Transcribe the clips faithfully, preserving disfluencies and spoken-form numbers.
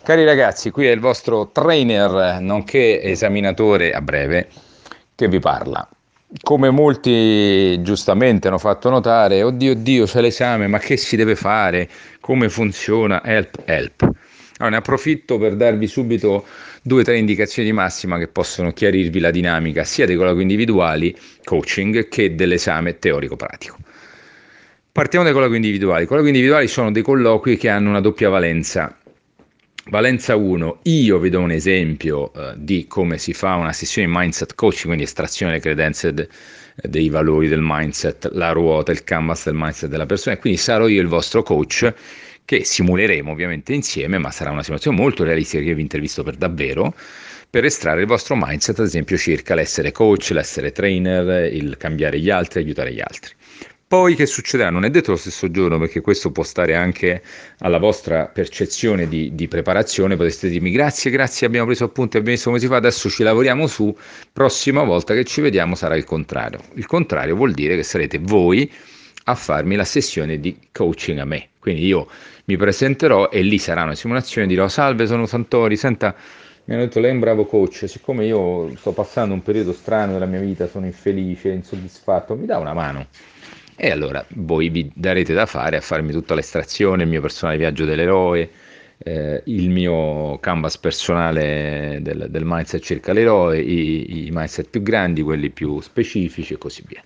Cari ragazzi, qui è il vostro trainer, nonché esaminatore a breve, che vi parla. Come molti giustamente hanno fatto notare, oddio, oddio, c'è l'esame, ma che si deve fare? Come funziona? Help, help. Allora, ne approfitto per darvi subito due o tre indicazioni di massima che possono chiarirvi la dinamica sia dei colloqui individuali, coaching, che dell'esame teorico-pratico. Partiamo dai colloqui individuali. I colloqui individuali sono dei colloqui che hanno una doppia valenza. Valenza uno, io vi do un esempio eh, di come si fa una sessione di mindset coaching, quindi estrazione delle credenze de, dei valori del mindset, la ruota, il canvas del mindset della persona, e quindi sarò io il vostro coach che simuleremo ovviamente insieme, ma sarà una simulazione molto realistica che io vi intervisto per davvero, per estrarre il vostro mindset, ad esempio circa l'essere coach, l'essere trainer, il cambiare gli altri, aiutare gli altri. Poi che succederà? Non è detto lo stesso giorno, perché questo può stare anche alla vostra percezione di, di preparazione. Potreste dirmi grazie, grazie, abbiamo preso appunti, abbiamo visto come si fa, adesso ci lavoriamo su, prossima volta che ci vediamo sarà il contrario. Il contrario vuol dire che sarete voi a farmi la sessione di coaching a me. Quindi io mi presenterò e lì sarà una simulazione, dirò salve, sono Santori, senta, mi hanno detto lei è un bravo coach, siccome io sto passando un periodo strano della mia vita, sono infelice, insoddisfatto, mi dà una mano? E allora voi vi darete da fare a farmi tutta l'estrazione, il mio personale viaggio dell'eroe, eh, il mio canvas personale del, del mindset circa l'eroe, i, i mindset più grandi, quelli più specifici e così via.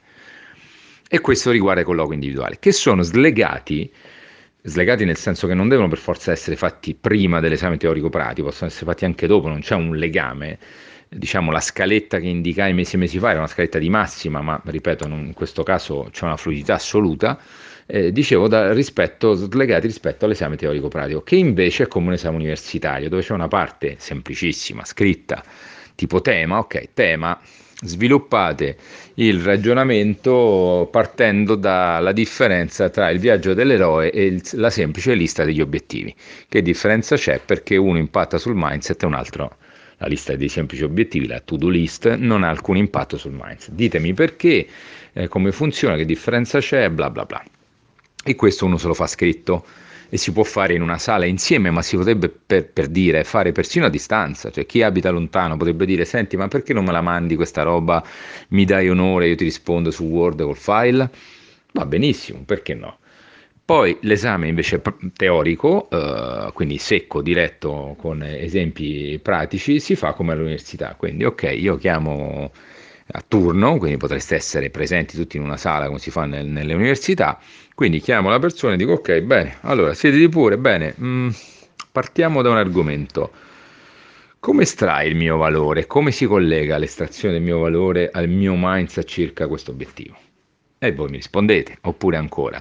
E questo riguarda i colloqui individuali, che sono slegati, slegati nel senso che non devono per forza essere fatti prima dell'esame teorico-pratico, possono essere fatti anche dopo, non c'è un legame. Diciamo la scaletta che indicai mesi e mesi fa era una scaletta di massima, ma ripeto, non, in questo caso c'è una fluidità assoluta, eh, dicevo da, rispetto, slegati rispetto all'esame teorico-pratico, che invece è come un esame universitario, dove c'è una parte semplicissima, scritta, tipo tema, ok, tema, sviluppate il ragionamento partendo dalla differenza tra il viaggio dell'eroe e il, la semplice lista degli obiettivi. Che differenza c'è? Perché uno impatta sul mindset e un altro la lista dei semplici obiettivi, la to-do list, non ha alcun impatto sul mindset. Ditemi perché, eh, come funziona, che differenza c'è, bla bla bla. E questo uno se lo fa scritto e si può fare in una sala insieme, ma si potrebbe per, per dire fare persino a distanza, cioè chi abita lontano potrebbe dire senti ma perché non me la mandi questa roba, mi dai onore, io ti rispondo su Word col file, va benissimo, perché no? Poi l'esame invece teorico, eh, quindi secco, diretto, con esempi pratici, si fa come all'università. Quindi, ok, io chiamo a turno, quindi potreste essere presenti tutti in una sala come si fa nel- nelle università. Quindi chiamo la persona e dico, ok, bene, allora siediti pure, bene, mm, partiamo da un argomento. Come estrai il mio valore? Come si collega l'estrazione del mio valore al mio mindset circa questo obiettivo? E voi mi rispondete, oppure ancora,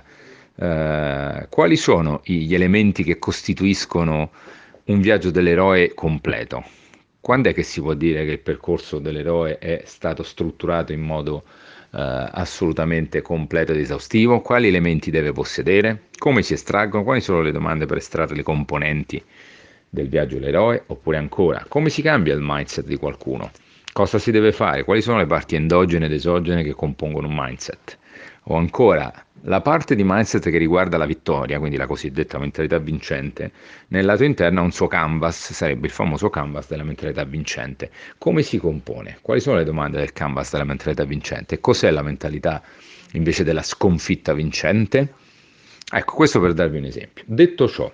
eh, quali sono gli elementi che costituiscono un viaggio dell'eroe completo? Quando è che si può dire che il percorso dell'eroe è stato strutturato in modo eh, assolutamente completo ed esaustivo? Quali elementi deve possedere? Come si estraggono? Quali sono le domande per estrarre le componenti del viaggio dell'eroe? Oppure ancora, come si cambia il mindset di qualcuno? Cosa si deve fare? Quali sono le parti endogene ed esogene che compongono un mindset? O ancora, la parte di mindset che riguarda la vittoria, quindi la cosiddetta mentalità vincente, nel lato interno ha un suo canvas, sarebbe il famoso canvas della mentalità vincente. Come si compone? Quali sono le domande del canvas della mentalità vincente? Cos'è la mentalità invece della sconfitta vincente? Ecco, questo per darvi un esempio. Detto ciò,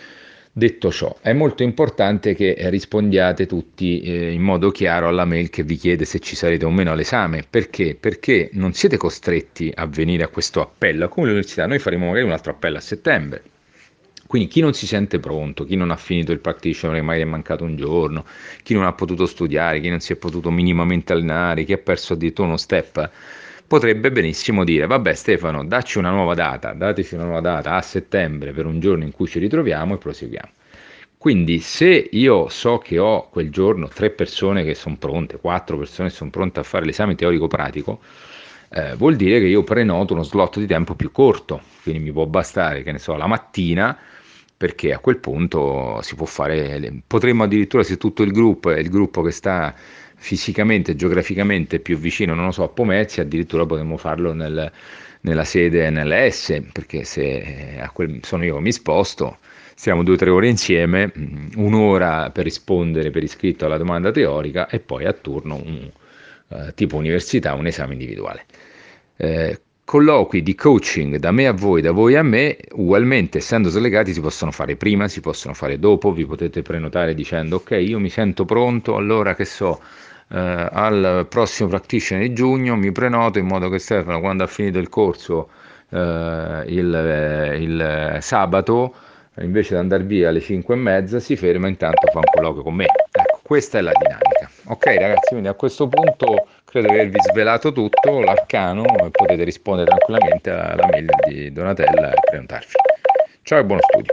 Detto ciò, è molto importante che rispondiate tutti eh, in modo chiaro alla mail che vi chiede se ci sarete o meno all'esame. Perché? Perché non siete costretti a venire a questo appello. Come l'università, noi faremo magari un altro appello a settembre. Quindi chi non si sente pronto, chi non ha finito il practitioner, che magari è mancato un giorno, chi non ha potuto studiare, chi non si è potuto minimamente allenare, chi ha perso addirittura uno step, potrebbe benissimo dire, vabbè Stefano, dacci una nuova data, dateci una nuova data a settembre per un giorno in cui ci ritroviamo e proseguiamo. Quindi se io so che ho quel giorno tre persone che sono pronte, quattro persone che sono pronte a fare l'esame teorico-pratico, eh, vuol dire che io prenoto uno slot di tempo più corto, quindi mi può bastare, che ne so, la mattina, perché a quel punto si può fare, potremmo addirittura se tutto il gruppo è il gruppo che sta fisicamente, geograficamente più vicino, non lo so, a Pomezia, addirittura potremmo farlo nel, nella sede N L S, perché se a quel, sono io che mi sposto, stiamo due o tre ore insieme, un'ora per rispondere per iscritto alla domanda teorica e poi a turno un, uh, tipo università, un esame individuale. Eh, colloqui di coaching da me a voi, da voi a me, ugualmente essendo slegati si possono fare prima, si possono fare dopo, vi potete prenotare dicendo ok, io mi sento pronto, allora che so, eh, al prossimo practitioner di giugno mi prenoto in modo che Stefano quando ha finito il corso eh, il, il sabato, invece di andare via alle cinque e mezza, si ferma intanto fa un colloquio con me. Ecco, questa è la dinamica. Ok ragazzi, quindi a questo punto credo di avervi svelato tutto, l'arcano, e potete rispondere tranquillamente alla mail di Donatella e prenotarvi. Ciao e buono studio.